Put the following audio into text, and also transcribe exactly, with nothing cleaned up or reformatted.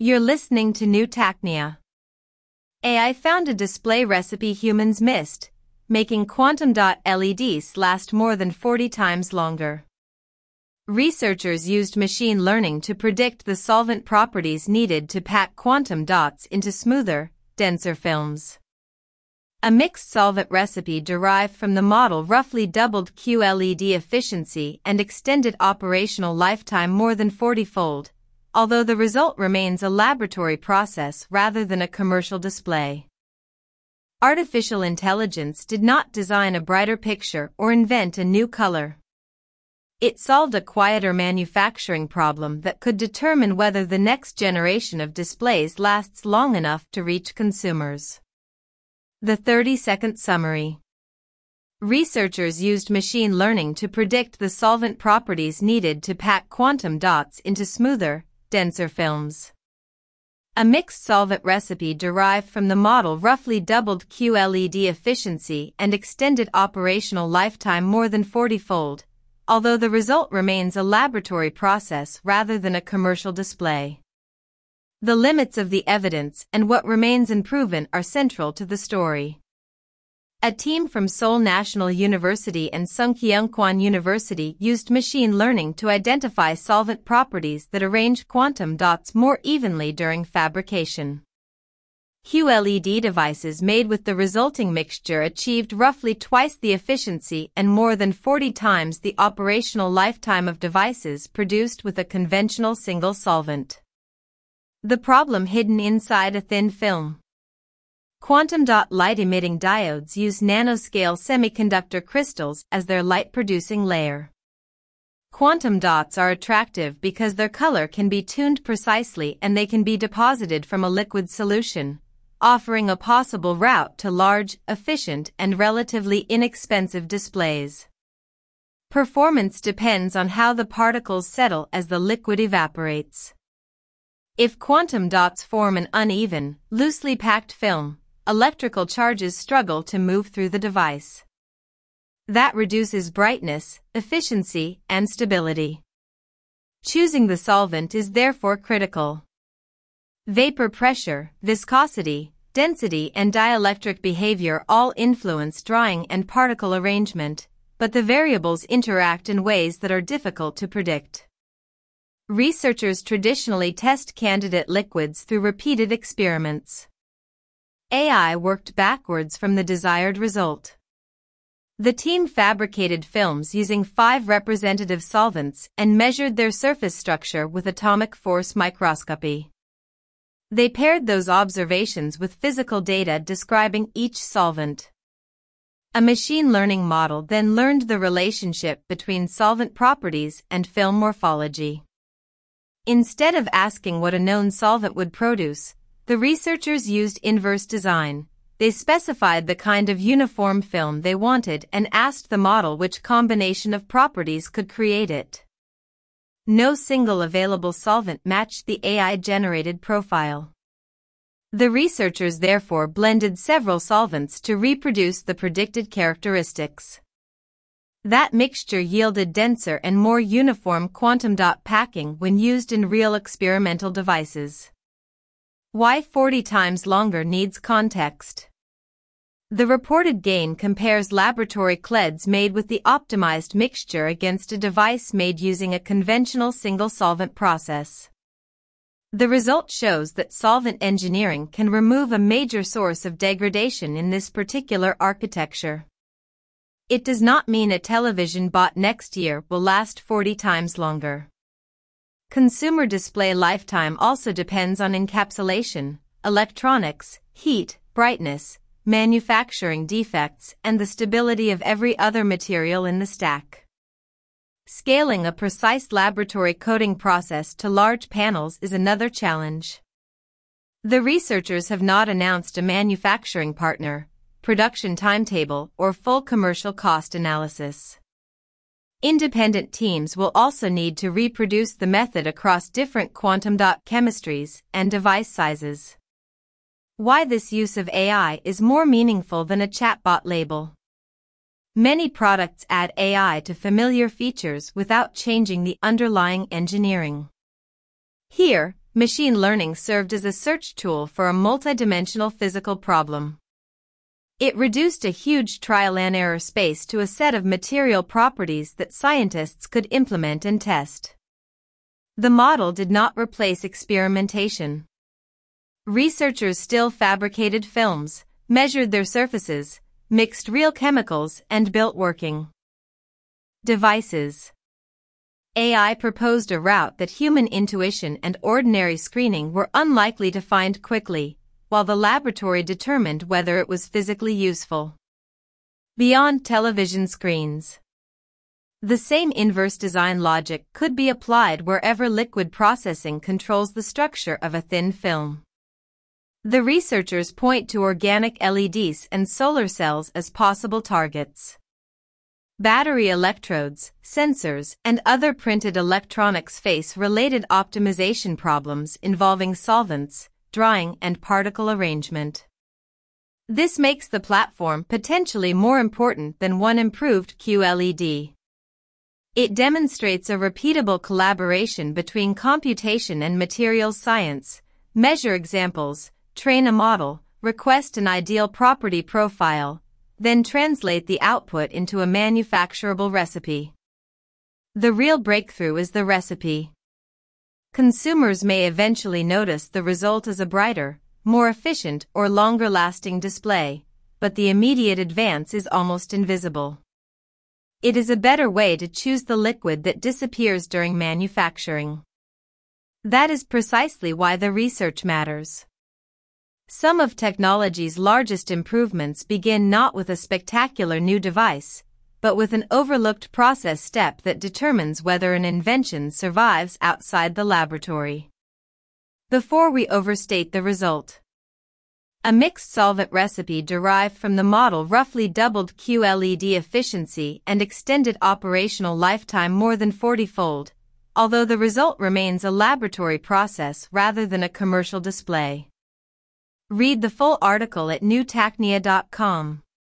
You're listening to New Tacnia. A I found a display recipe humans missed, making quantum dot L E Ds last more than forty times longer. Researchers used machine learning to predict the solvent properties needed to pack quantum dots into smoother, denser films. A mixed solvent recipe derived from the model roughly doubled Q L E D efficiency and extended operational lifetime more than forty-fold, although the result remains a laboratory process rather than a commercial display. Artificial intelligence did not design a brighter picture or invent a new color. It solved a quieter manufacturing problem that could determine whether the next generation of displays lasts long enough to reach consumers. The thirty-second summary. Researchers used machine learning to predict the solvent properties needed to pack quantum dots into smoother, denser films. A mixed solvent recipe derived from the model roughly doubled Q L E D efficiency and extended operational lifetime more than forty-fold, although the result remains a laboratory process rather than a commercial display. The limits of the evidence and what remains unproven are central to the story. A team from Seoul National University and Sungkyunkwan University used machine learning to identify solvent properties that arrange quantum dots more evenly during fabrication. Q L E D devices made with the resulting mixture achieved roughly twice the efficiency and more than forty times the operational lifetime of devices produced with a conventional single solvent. The problem hidden inside a thin film. Quantum dot light-emitting diodes use nanoscale semiconductor crystals as their light-producing layer. Quantum dots are attractive because their color can be tuned precisely and they can be deposited from a liquid solution, offering a possible route to large, efficient, and relatively inexpensive displays. Performance depends on how the particles settle as the liquid evaporates. If quantum dots form an uneven, loosely packed film, electrical charges struggle to move through the device. That reduces brightness, efficiency, and stability. Choosing the solvent is therefore critical. Vapor pressure, viscosity, density, and dielectric behavior all influence drying and particle arrangement, but the variables interact in ways that are difficult to predict. Researchers traditionally test candidate liquids through repeated experiments. A I worked backwards from the desired result. The team fabricated films using five representative solvents and measured their surface structure with atomic force microscopy. They paired those observations with physical data describing each solvent. A machine learning model then learned the relationship between solvent properties and film morphology. Instead of asking what a known solvent would produce, the researchers used inverse design. They specified the kind of uniform film they wanted and asked the model which combination of properties could create it. No single available solvent matched the A I-generated profile. The researchers therefore blended several solvents to reproduce the predicted characteristics. That mixture yielded denser and more uniform quantum dot packing when used in real experimental devices. Why forty times longer needs context. The reported gain compares laboratory C L E Ds made with the optimized mixture against a device made using a conventional single-solvent process. The result shows that solvent engineering can remove a major source of degradation in this particular architecture. It does not mean a television bought next year will last forty times longer. Consumer display lifetime also depends on encapsulation, electronics, heat, brightness, manufacturing defects, and the stability of every other material in the stack. Scaling a precise laboratory coating process to large panels is another challenge. The researchers have not announced a manufacturing partner, production timetable, or full commercial cost analysis. Independent teams will also need to reproduce the method across different quantum dot chemistries and device sizes. Why this use of A I is more meaningful than a chatbot label. Many products add A I to familiar features without changing the underlying engineering. Here, machine learning served as a search tool for a multidimensional physical problem. It reduced a huge trial-and-error space to a set of material properties that scientists could implement and test. The model did not replace experimentation. Researchers still fabricated films, measured their surfaces, mixed real chemicals, and built working devices. A I proposed a route that human intuition and ordinary screening were unlikely to find quickly, while the laboratory determined whether it was physically useful. Beyond television screens. The same inverse design logic could be applied wherever liquid processing controls the structure of a thin film. The researchers point to organic L E Ds and solar cells as possible targets. Battery electrodes, sensors, and other printed electronics face related optimization problems involving solvents, drying, and particle arrangement. This makes the platform potentially more important than one improved Q L E D. It demonstrates a repeatable collaboration between computation and materials science. Measure examples, train a model, request an ideal property profile, then translate the output into a manufacturable recipe. The real breakthrough is the recipe. Consumers may eventually notice the result as a brighter, more efficient, or longer-lasting display, but the immediate advance is almost invisible. It is a better way to choose the liquid that disappears during manufacturing. That is precisely why the research matters. Some of technology's largest improvements begin not with a spectacular new device, but with an overlooked process step that determines whether an invention survives outside the laboratory. Before we overstate the result. A mixed solvent recipe derived from the model roughly doubled Q L E D efficiency and extended operational lifetime more than forty-fold, although the result remains a laboratory process rather than a commercial display. Read the full article at new tacnia dot com.